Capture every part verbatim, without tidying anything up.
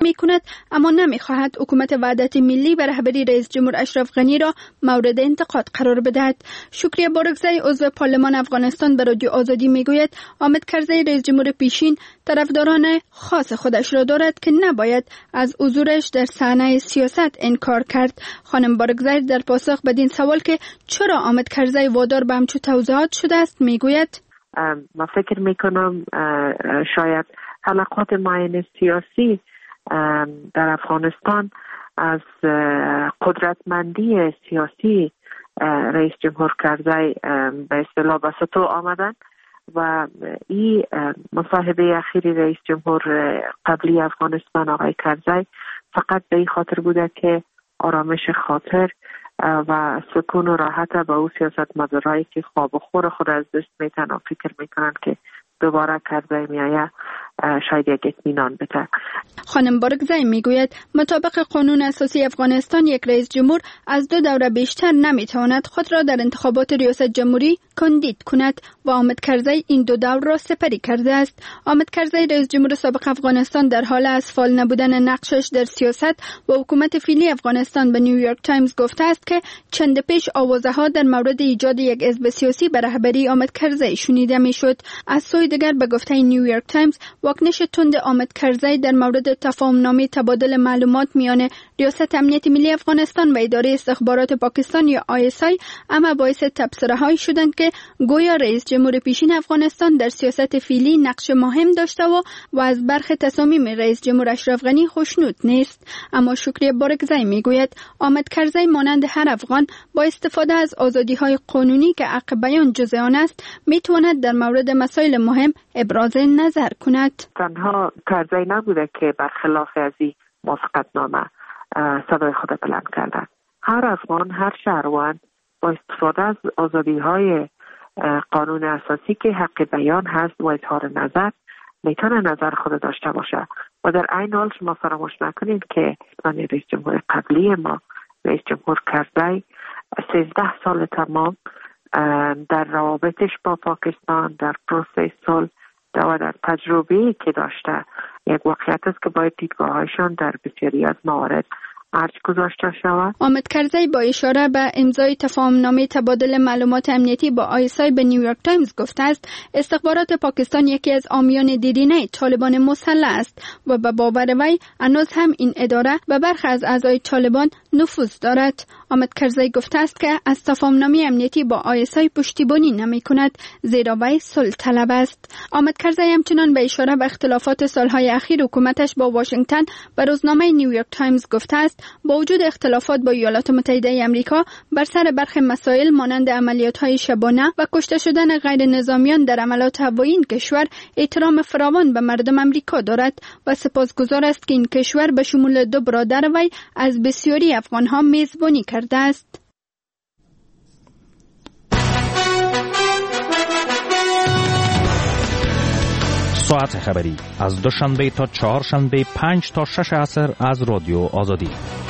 می کند، اما نمی خواهد حکومت وحدت ملی به رهبری رئیس جمهور اشرف غنی را مورد انتقاد قرار بدهد. شکریه بارکزئی عضو پارلمان افغانستان به رادیو آزادی می گوید حامد کرزی رئیس جمهور پیشین طرفداران خاص خودش را دارد که نباید از حضورش در صحنه سیاست انکار کرد. خانم بارکزئی در پاسخ بدین سوال که چرا حامد کرزی وادار به همچو توضیحات شده است می گوید ما فکر می کنم شاید حلقات معین سیاسی در افغانستان از قدرتمندی سیاسی رئیس جمهور کرزی به اصطلاح به سطوح آمدن و این مصاحبه اخیری رئیس جمهور قبلی افغانستان آقای کرزی فقط به این خاطر بوده که آرامش خاطر و سکون و راحت به او سیاست مدارایی که خواب و خور خود از دست میتن و فکر میکنن که دوباره کرزی میآید شاید یک اطمینان بده. خانم بارکزئی میگوید مطابق قانون اساسی افغانستان یک رئیس جمهور از دو دوره بیشتر نمیتواند خود را در انتخابات ریاست جمهوری کاندید کند و حامد کرزی این دو دور را سپری کرده است. حامد کرزی رئیس جمهور سابق افغانستان در حال از فعال نبودن نقشش در سیاست و حکومت فعلی افغانستان به نیویورک تایمز گفته است که چند پیش آوازه ها در مورد ایجاد یک حزب سیاسی به رهبری حامد کرزی شنیده میشد. از سوی دیگر به گفته نیویورک تایمز واکنش تند حامد کرزی در مورد تفاهم‌نامه تبادل معلومات میان ریاست امنیت ملی افغانستان و اداره استخبارات پاکستان یا آی اس آی اما باعث تبصره‌هایی شدند که گویا رئیس جمهور پیشین افغانستان در سیاست فعلی نقش مهم داشته و و از برخی تصامیم رئیس جمهور اشرف غنی خوشنود نیست. اما شکریه بارکزئی میگوید حامد کرزی مانند هر افغان با استفاده از آزادی‌های قانونی که حق بیان جزء آن است میتواند در مورد مسائل مهم ابراز نظر کند. تنها کرزی نبوده که برخلاف از این موافقتنامه صدای خود بلند کردند. هر افغان، هر شهروند با استفاده از آزادی‌های قانون اساسی که حق بیان هست و اظهار نظر میتونه نظر خود داشته باشه و در عین حال شما فراموش نکنید که رئیس جمهور قبلی ما رئیس جمهور کرزی سیزده سال تمام در روابطش با پاکستان در پروسه صلح و در تجربه‌ای که داشته یک واقعیت است که باید دیدگاه‌هایشان در بسیاری از موارد ارج گذاشته شود. حامد کرزی با اشاره به امضای تفاهم‌نامه تبادل معلومات امنیتی با آی اس آی به نیویورک تایمز گفته است استخبارات پاکستان یکی از حامیان دیرینه طالبان مسلح است و به باور وی هنوز هم این اداره به برخی از اعضای طالبان نفوذ دارد. حامد کرزی گفته است که از تفاهم‌نامه امنیتی با آی اس آی پشتیبانی نمی‌کند زیرا وی صلح طلب است. حامد کرزی همچنان به اشاره به اختلافات سالهای اخیر حکومتش با واشنگتن به روزنامه نیویورک تایمز گفته است با وجود اختلافات با ایالات متحده آمریکا بر سر برخی مسائل مانند عملیات‌های شبانه و کشته شدن غیر نظامیان در عملیات هوایی این کشور احترام فراوان به مردم آمریکا دارد و سپاسگزار است که این کشور به شمول دو برادر وی از بسیاری افغان‌ها میزبانی کرده است. ساعت خبری از دوشنبه تا چهارشنبه پنج تا شش عصر از رادیو آزادی.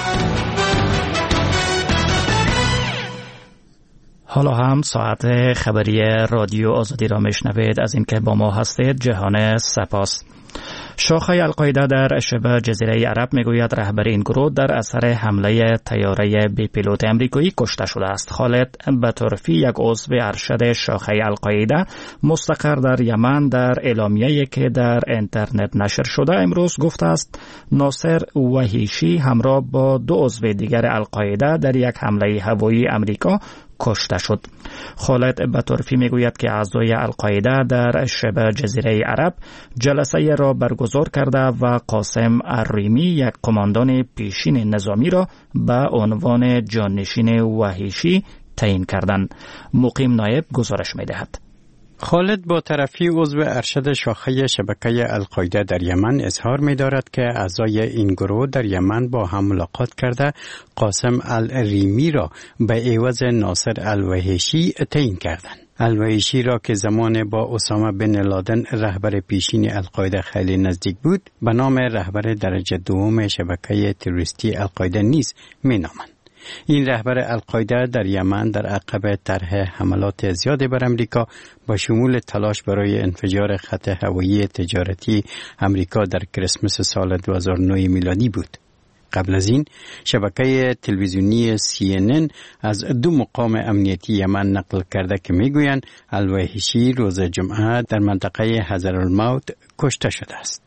حالا هم ساعت خبری رادیو آزادی را میشنوید. از اینکه با ما هستید جهان سپاس. شاخه القاعده در شبه جزیره عرب میگوید رهبر این گروه در اثر حمله طیاره بی پیلوت امریکایی کشته شده است. خالد بطرفی یک عضو ارشد شاخه القاعده مستقر در یمن در اعلامیه‌ای که در اینترنت نشر شده امروز گفته است ناصر وحیشی همراه با دو عضو دیگر القاعده در یک حمله هوایی امریکا کشته شد. خالد بطرفی میگوید که اعضای القاعده در شبه جزیره عرب جلسه را برگزار کرده و قاسم الریمی یک قماندان پیشین نظامی را به عنوان جانشین وحیشی تعیین کردند. مقیم نایب گزارش میدهد. خالد با طرفی عضو ارشد شاخه شبکه القاعده در یمن اظهار می دارد که اعضای این گروه در یمن با هم ملاقات کرده قاسم الریمی را به عوض ناصر الوحیشی تعیین کردند. الوحیشی را که زمان با اسامه بن لادن رهبر پیشین القاعده خیلی نزدیک بود به نام رهبر درجه دوم شبکه تروریستی القاعده نیز می نامند. این رهبر القاعده در یمن در عقب طرح حملات زیاد بر امریکا با شمول تلاش برای انفجار خط هوایی تجارتی امریکا در کریسمس سال دو هزار و نه میلادی بود. قبل از این شبکه تلویزیونی سی ان ان از دو مقام امنیتی یمن نقل کرده که میگویند الوحشی روز جمعه در منطقه حضرالموت کشته شده است.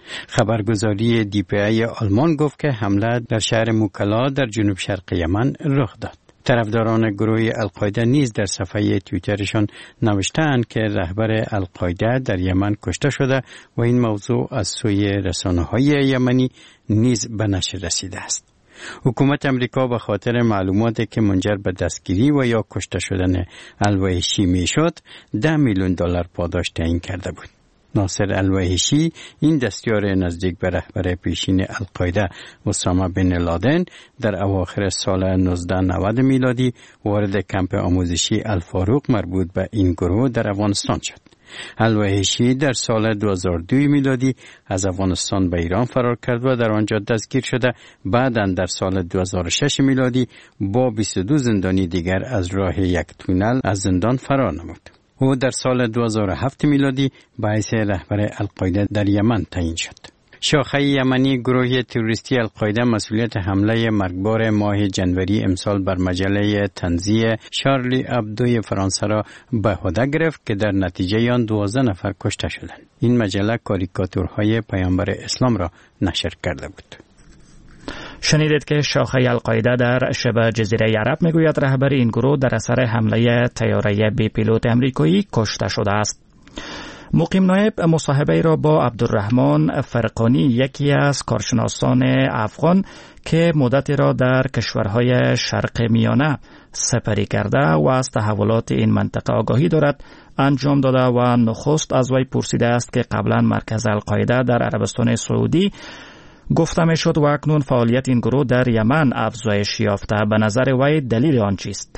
خبرگزاری دی پی ای آلمان گفت که حمله در شهر موکلا در جنوب شرق یمن رخ داد. طرفداران گروه القاعده نیز در صفحه توییترشان نوشتند که رهبر القاعده در یمن کشته شده و این موضوع از سوی رسانه‌های یمنی نیز به نشر رسیده است. حکومت امریکا به خاطر معلوماتی که منجر به دستگیری و یا کشته شدن الوحشی میشد ده میلیون دلار پاداش تعیین کرده بود. ناصر الوحشی این دستیار نزدیک به رهبر پیشین القاعده اسامه بن لادن در اواخر سال نوزده نود میلادی وارد کمپ آموزشی الفاروق مربوط به این گروه در افغانستان شد. الوحشی در سال دو هزار و دو میلادی از افغانستان به ایران فرار کرد و در آنجا دستگیر شده. بعداً در سال دو هزار و شش میلادی با بیست و دو زندانی دیگر از راه یک تونل از زندان فرار نمود. او در سال دو هزار و هفت میلادی باعث رهبر القاعده در یمن تعیین شد. شاخه یمنی گروه تروریستی القاعده مسئولیت حمله مرگبار ماه جنوری امسال بر مجله طنزی شارلی ابدوی فرانسه را به عهده گرفت که در نتیجه آن دوازده نفر کشته شدند. این مجله کاریکاتورهای پیامبر اسلام را نشر کرده بود. شنیدید که شاخه القاعده در شبه جزیره عرب میگوید رهبر این گروه در اثر حمله طیاره بی پیلوت امریکایی کشته شده است. مقیم نایب مصاحبه را با عبدالرحمن فرقانی یکی از کارشناسان افغان که مدتی را در کشورهای شرق میانه سپری کرده و از تحولات این منطقه آگاهی دارد انجام داده و نخست از وی پرسیده است که قبلا مرکز القاعده در عربستان سعودی گفته می شد و اکنون فعالیت این گروه در یمن افزایش یافته. به نظر وی دلیل آن چیست؟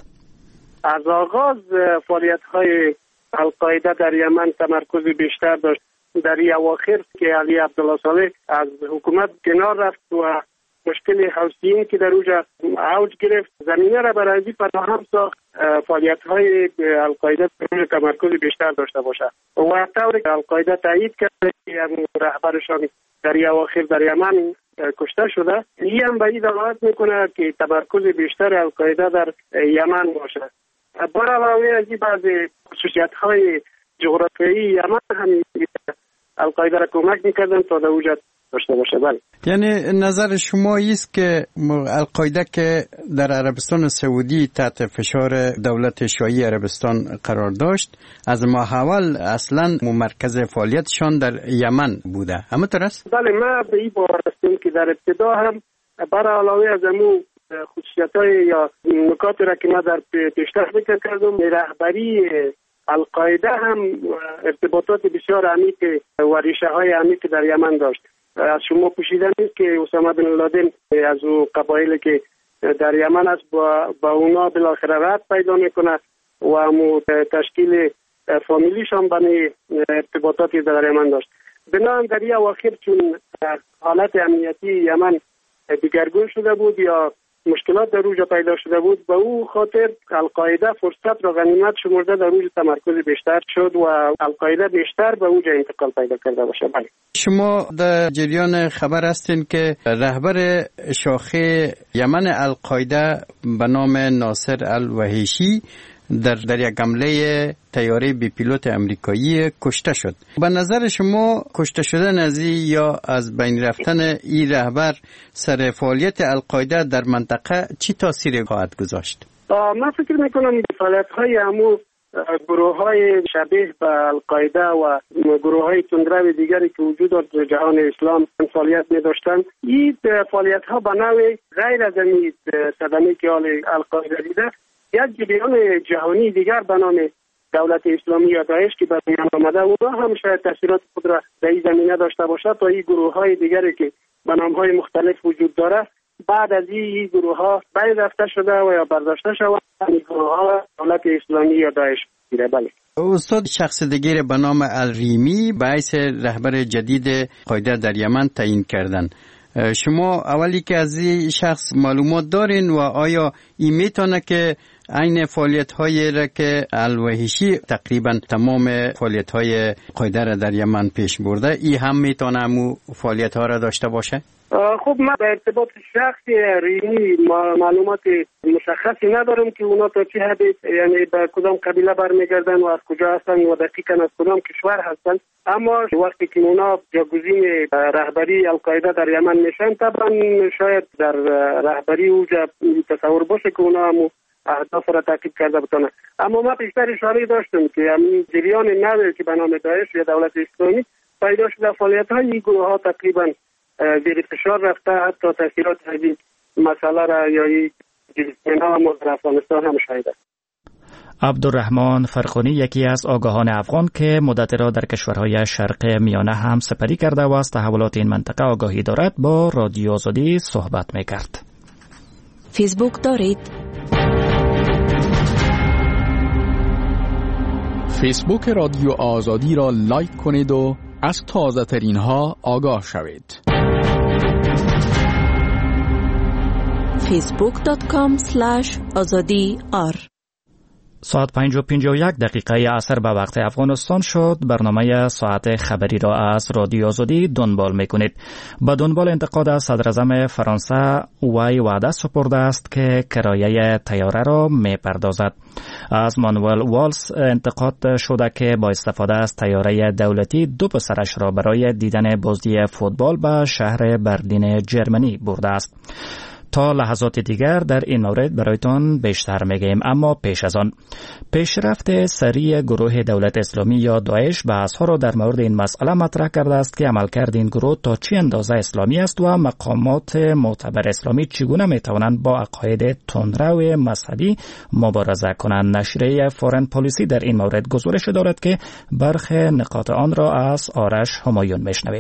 از آغاز فعالیت های القاعده در یمن تمرکز بیشتر داشت. در این اواخر که علی عبدالله صالح از حکومت کنار رفت و مشکل حوثیین که در اونجا اوج گرفت زمینه را برای این فراهم ساخت فعالیت های القاعده تمرکز بیشتر داشته باشد و طوری که القاعده تایید کرده که رهبرشان در این اواخر در یمن کشته شده. این هم به این دلالت میکنه که تمرکز بیشتر القاعده در یمن باشد. بر علاوه از این بعض خصوصیت های جغرافیایی یمن هم القاعده را کمک میکردن تا در اونجا داشته باشه. بله. یعنی نظر شما است که القاعده که در عربستان سعودی تحت فشار دولت شیعی عربستان قرار داشت از ماحول اصلا مرکز فعالیتشان در یمن بوده، همینطور است؟ بله، ما به این باور هستیم که در ابتدا هم بر علاوه از امو خصوصیت‌های یا نکاتی را که ما در پیشتر ذکر کردم رهبری القاعده هم ارتباطات بسیار عمیق و ریشه های عمیق در یمن داشت. از شما پوشیده نیست که اسامه بن لادن از او قبایلی که در یمن است با, با اونا بالاخره رد پیدا میکنه و امو تشکیل فامیلیشان بنی ارتباطاتی در یمن داشت. بنابراین در این اواخر چون حالت امنیتی یمن دیگرگون شده بود یا مشکلات در اوجا پیدا شده بود به او خاطر القاعده فرصت را غنیمت شمرده در اوج تمرکز بیشتر شد و القاعده بیشتر به اوج انتقال پیدا کرده باشه. بله. شما در جریان خبر هستین که رهبر شاخه یمن القاعده به نام ناصر الوحشی در در یک حمله طیاره بی پیلوت امریکایی کشته شد. به نظر شما کشته شدن از این یا از بین رفتن این رهبر سر فعالیت القاعده در منطقه چی تاثیری خواهد گذاشت؟ من فکر میکنم فعالیت‌های همو گروه‌های شبیه به القاعده و گروه‌های تندرو دیگری که وجود در جهان اسلام فعالیت می‌داشتند، این فعالیت‌ها به نوعی غیر از این صدمه‌ای که القاعده دیده یک جریان جهانی دیگر به نام دولت اسلامی یا داعش که به میان آمده اونا هم شاید تاثیرات خود را در این زمینه داشته باشد تا این گروه های دیگری که به نام های مختلف وجود داره بعد از این گروه ها بین رفته شده و یا برداشته شده این گروه ها دولت اسلامی یا داعش گیره. بله. استاد شخص دیگر به نام الریمی باعث رهبر جدید قاعده در یمن تعیین کردن. شما اولی که از این شخص معلومات دارین و آیا این میتونه که این فعالیت هایی را که الوحشی تقریبا تمام فعالیت های قاعده را در یمن پیش برده ای هم میتونه همو فعالیت ها را داشته باشه؟ خب من به ارتباط شخصی ریمی معلومات مشخصی ندارم که اونا تا چه حد یعنی به کدام قبیله برمیگردن و از کجا هستن و دقیقاً از کدام کشور هستن، اما وقتی که اونا جاگزین رهبری القاعده در یمن میشن طبعا شاید در رهبری اوجا تصور باشه که اونا هم اهداف را تعقیب کرده بتونه. اما ما بیشتر اشاره داشتم که همین جریان نوی که به نام داعش یا دولت اسلامی پیدا شده، فعالیت‌های این گروه ها تقریبا زیر فشار رفته، حتی تاثیرات این مسئله را یا این جریان ما در افغانستان هم شاهده. عبدالرحمن فرخونی یکی از آگاهان افغان که مدت را در کشورهای شرق میانه هم سپری کرده و از تحولات این منطقه آگاهی دارد با رادیو آزادی صحبت میکرد. فیسبوک دارید؟ فیسبوک رادیو آزادی را لایک کنید و از تازه ترین ها آگاه شوید. فیسبوک دات کام اسلش آزادی آر. ساعت پنج و پنجاه و یک دقیقه عصر به وقت افغانستان شد. برنامه ساعت خبری را از رادیو آزادی دنبال میکنید. با دنبال انتقاد از صدراعظم فرانسه، وی وعده سپرده است که کرایه طیاره را میپردازد. از مانوئل والز انتقاد شده که با استفاده از طیاره دولتی دو پسرش را برای دیدن بازی فوتبال به شهر برلین جرمنی برده است. تا لحظات دیگر در این مورد برایتان بیشتر میگیم، اما پیش از آن پیشرفت سریع گروه دولت اسلامی یا داعش بحث‌ها را در مورد این مسئله مطرح کرده است که عملکرد این گروه تا چه اندازه اسلامی است و مقامات معتبر اسلامی چگونه میتوانند با عقاید تندرو مذهبی مبارزه کنند. نشریه فارن پالیسی در این مورد گزارش دارد که برخی نکات آن را از آرش همایون میشنویم.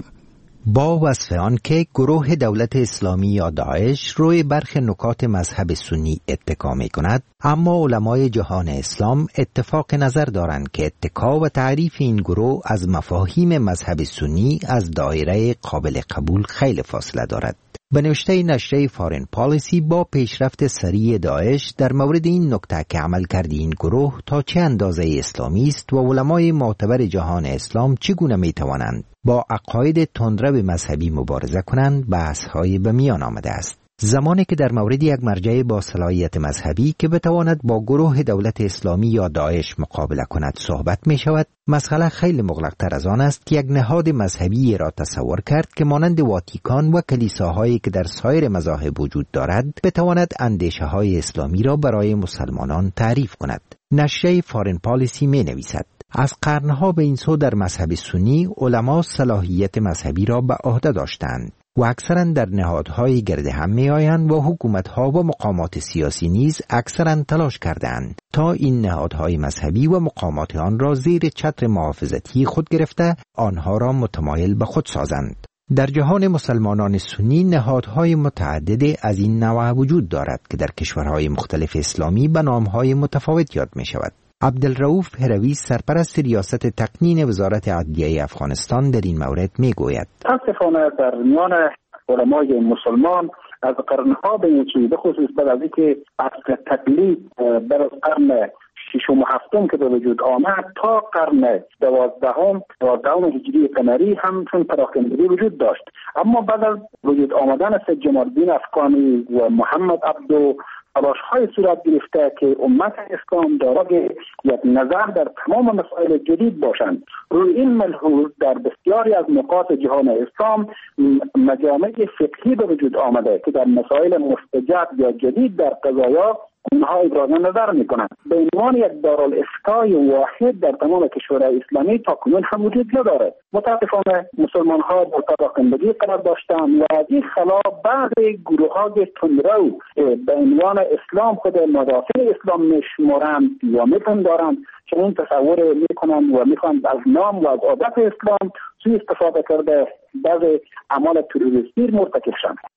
با وصف آن که گروه دولت اسلامی یا داعش روی برخی نکات مذهب سنی اتکا می کند، اما علمای جهان اسلام اتفاق نظر دارند که اتکا و تعریف این گروه از مفاهیم مذهب سنی از دایره قابل قبول خیلی فاصله دارد. به نوشته نشریه فارن پالیسی با پیشرفت سریع داعش در مورد این نکته که عملکرد این گروه تا چه اندازه اسلامی است و علمای معتبر جهان اسلام چگونه می توانند با عقاید تندرو مذهبی مبارزه کنند بحث‌های به میان آمده است. زمانی که در مورد یک مرجع با صلاحیت مذهبی که بتواند با گروه دولت اسلامی یا داعش مقابله کند صحبت می شود، مسئله خیلی مغلق‌تر از آن است که یک نهاد مذهبی را تصور کرد که مانند واتیکان و کلیساهایی که در سایر مذاهب وجود دارد بتواند اندیشه‌های اسلامی را برای مسلمانان تعریف کند. نشریه فارن پالیسی می نویسد: از قرنها به این سو در مذهب سنی علما صلاحیت مذهبی را به عهده داشتند و اکثرا در نهادهای گرد هم می آیند و حکومتها و مقامات سیاسی نیز اکثرا تلاش کردند تا این نهادهای مذهبی و مقامات آن را زیر چتر محافظتی خود گرفته آنها را متمایل به خود سازند. در جهان مسلمانان سنی نهادهای متعدد از این نوع وجود دارد که در کشورهای مختلف اسلامی به نامهای متفاوت یاد می شود. عبدالرؤوف هروی سرپرست ریاست تقنین وزارت عدلیه افغانستان در این مورد می گوید: متاسفانه در میان علمای مسلمان از قرنها به این چیز بخصوص بعد از اینکه اصل تقلید بر از قرن ششم و هفتم که به وجود آمد تا قرن دوازدهم دوازدهم هجری قمری هم چون پراکندگی وجود داشت، اما بعد از وجود آمدن سید جمال الدین افغانی و محمد عبدو تلاش های صورت گرفته که امت اسلام دارای یک نظر در تمام مسائل جدید باشند. روی این ملحوظ در بسیاری از نقاط جهان اسلام مجامع فقهی به وجود آمده که در مسائل مستجد یا جدید در قضایا اونها ابراز نظر میکنند. به عنوان یک دارالافتای واحد در تمام کشورهای اسلامی تا کنون هم وجود نداره. متاسفانه مسلمان ها در پراکندگی قرار داشتند و از این خلا بعضی گروه های تندرو به عنوان اسلام خود مدافع اسلام میشمارند یا میپندارند که این تصور میکنند و میخوان از نام و از عادت اسلام سوء استفاده کرده بعضی اعمال تروریستی مرتکب شوند.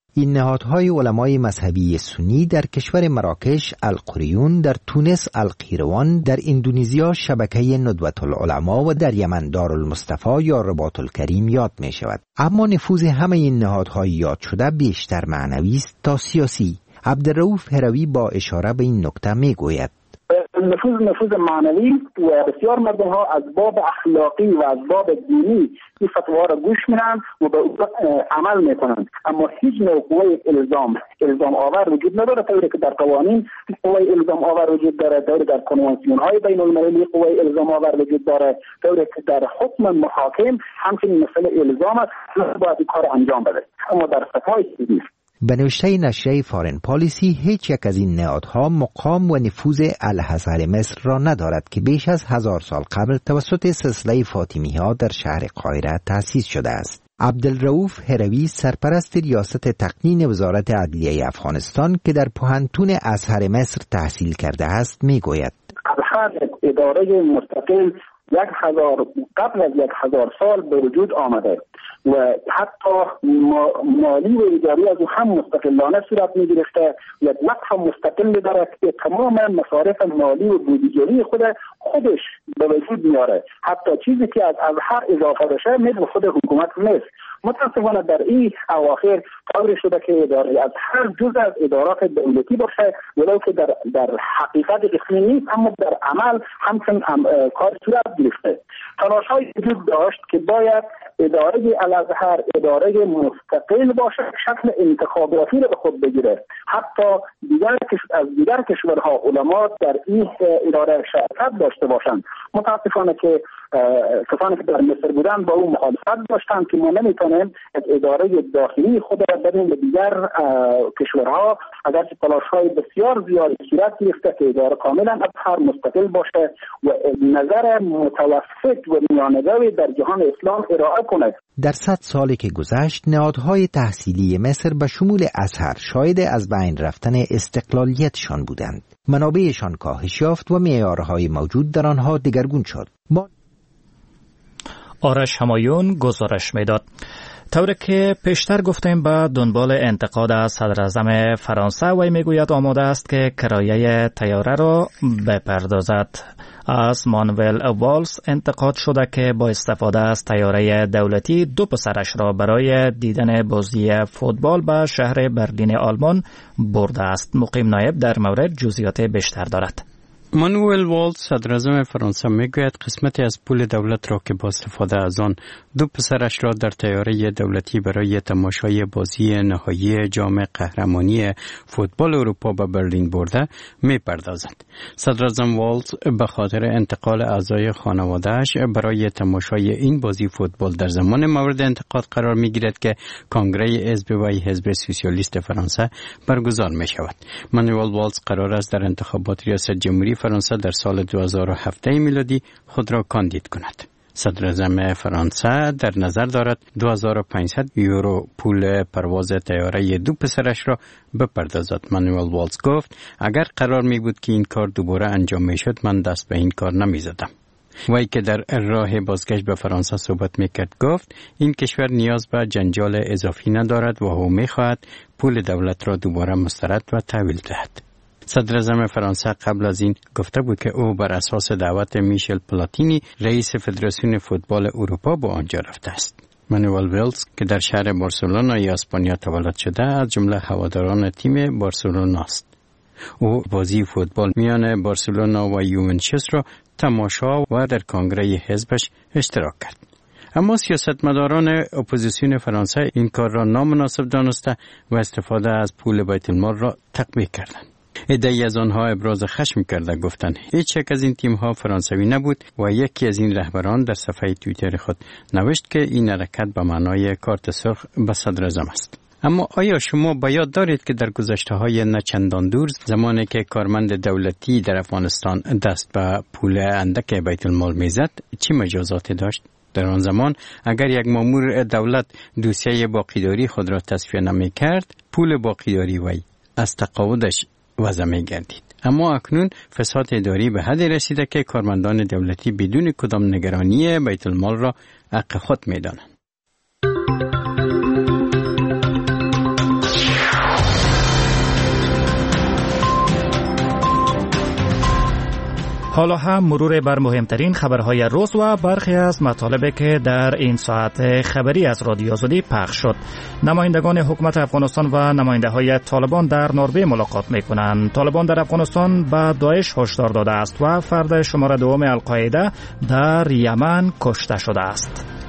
این نهادهای علمای مذهبی سنی در کشور مراکش القریون، در تونس القیروان، در اندونزیا شبکه ندوة العلماء و در یمن دارالمصطفی یا رباط الکریم یاد می شود. اما نفوذ همه این نهادهای یاد شده بیشتر معنوی است تا سیاسی. عبدالرؤوف هروی با اشاره به این نکته می گوید: نفوذ نفوذ معنوی و بسیار مردم ها از باب اخلاقی و از باب دینی این فتوا را گوش میدن و به او عمل میکنند، اما هیچ نوع قوه الزام الزام آور وجود نداره، طوری که در قوانین قوه الزام آور وجود داره، طوری در کنوانسیون های بین المللی قوه الزام آور وجود داره، طوری که در حکم محاکم همچنین مسئله الزام است، باید این کار انجام بده، اما در فتوای نیست. به نوشته نشریه فارن پالیسی هیچ یک از این نهادها مقام و نفوذ الازهر مصر را ندارد که بیش از هزار سال قبل توسط سلسله فاطمی ها در شهر قاهره تأسیس شده است. عبدالرؤوف هروی سرپرست ریاست تقنین وزارت عدلیه افغانستان که در پوهنتون ازهر مصر تحصیل کرده است می گوید: ازهر اداره مستقل یک هزار قبل از یک هزار سال به وجود آمده و حتی مالی و اداری از او هم مستقلانه صورت می گرفته، یک وقف مستقل داره که تمام مصارف مالی و بودجه‌ای خود خودش به وجود میاره، حتی چیزی که از ازهر اضافه بشه ملک خود حکومت نیست. متاسفانه در این اواخر قرار شده که اداره از هر جز از ادارات دولتی باشه، ولو که در در حقیقت رسمی نیست، اما در عمل همچنین کار صورت گرفته. تلاش‌های وجود داشت که باید اداره الازهر اداره مستقل باشه، شکل انتخاباتی رو به خود بگیره، حتی دیگر از دیگر کشورها علما در این اداره شرکت داشته باشند. متاسفانه که کسانی که در مصر بودن با اون مخالفت داشتند که ما نمیتونیم اداره داخلی خود را بدیم به دیگر کشورها، اگرچه تلاش‌های بسیار زیادی صورت گرفته که اداره کاملا ازهر مستقل باشه و نظر متوسط و میانه‌روی در جهان اسلام ارائه کنه. در صد سالی که گذشت نهادهای تحصیلی مصر به شمول ازهر شاهد از بین رفتن استقلالیتشان بودند. منابعشان کاهش یافت و معیارهای موجود در آنها دگرگون شد. با آرش همایون گزارش میداد. طوری که پیشتر گفتیم به دنبال انتقاد از صدراعظم فرانسه و میگوید آماده است که کرایه طیاره را بپردازد. از مانوئل والز انتقاد شده که با استفاده از طیاره دولتی دو پسرش را برای دیدن بازی فوتبال به شهر برلین آلمان برده است. مقیم نایب در مورد جزئیات بیشتر دارد. مانوئل والز صدراعظم فرانسه میگوید قسمتی از پول دولت را که با استفاده از آن دو پسرش را در طیاره دولتی برای تماشای بازی نهایی جام قهرمانی فوتبال اروپا به برلین برده میپردازد. صدراعظم والز به خاطر انتقال اعضای خانواده‌اش برای تماشای این بازی فوتبال در زمان مورد انتقاد قرار میگیرد که کنگره حزب و حزب سوسیالیست فرانسه برگزار می شود. مانوئل والز قرار است در انتخابات ریاست جمهوری فرانسه در سال دو هزار و هفت میلادی خود را کاندید کند. صدراعظم فرانسه در نظر دارد دو هزار و پانصد یورو پول پرواز طیاره دو پسرش را بپردازد. مانوئل والز گفت اگر قرار می بود که این کار دوباره انجام می شد من دست به این کار نمی زدم. وی که در راه بازگشت به فرانسه صحبت میکرد گفت این کشور نیاز به جنجال اضافی ندارد و او میخواهد پول دولت را دوباره مسترد و تحویل دهد. صدراعظم فرانسه قبل از این گفته بود که او بر اساس دعوت میشل پلاتینی رئیس فدراسیون فوتبال اروپا به آنجا رفته است. مانوئل والز که در شهر بارسلونا یا اسپانیا تولد شده از جمله هواداران تیم بارسلونا است. او بازی فوتبال میان بارسلونا و یوونتوس را تماشا و در کنگره حزبش اشتراک کرد. اما سیاستمداران اپوزیسیون فرانسه این کار را نامناسب دانسته و استفاده از پول بیت المال را تقبیح کردند. عده‌ای از آنها ابراز خشم کرده گفتند هیچ یک از این تیم‌ها فرانسوی نبود و یکی از این رهبران در صفحه توییتر خود نوشت که این حرکت به معنای کارت سرخ به صدراعظم است. اما آیا شما به یاد دارید که در گذشته‌های نه چندان دور زمانی که کارمند دولتی در افغانستان دست به پول اندک بیت المال میزد چه مجازاتی داشت؟ در آن زمان اگر یک مامور دولت دوسیه باقیداری خود را تصفیه نمی‌کرد پول باقیداری وی از تقاعدش وضع می‌گردید. اما اکنون فساد اداری به حدی رسیده که کارمندان دولتی بدون کدام نگرانی بیت المال را حق خود می‌دانند. حالا هم مرور بر مهمترین خبرهای روز و برخی از مطالبی که در این ساعت خبری از رادیو آزادی پخش شد. نمایندگان حکومت افغانستان و نماینده های طالبان در نروژ ملاقات می کنند. طالبان در افغانستان به داعش هشدار داده است و فرد شماره دوم القاعده در یمن کشته شده است.